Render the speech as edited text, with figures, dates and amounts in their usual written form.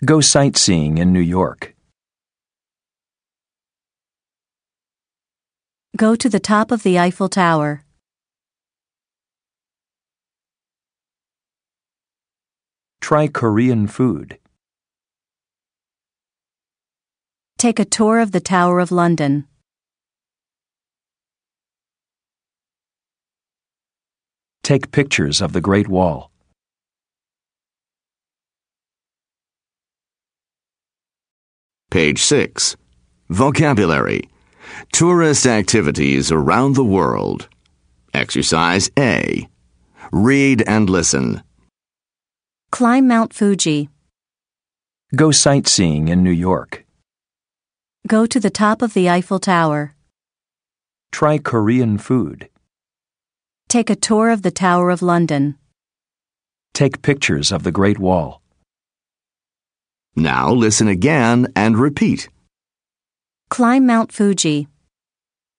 Go sightseeing in New York. Go to the top of the Eiffel Tower. Try Korean food. Take a tour of the Tower of London. Take pictures of the Great Wall. Page 6. Vocabulary. Tourist activities around the world. Exercise A. Read and listen. Climb Mount Fuji. Go sightseeing in New York. Go to the top of the Eiffel Tower. Try Korean food. Take a tour of the Tower of London. Take pictures of the Great Wall. Now listen again and repeat. Climb Mount Fuji.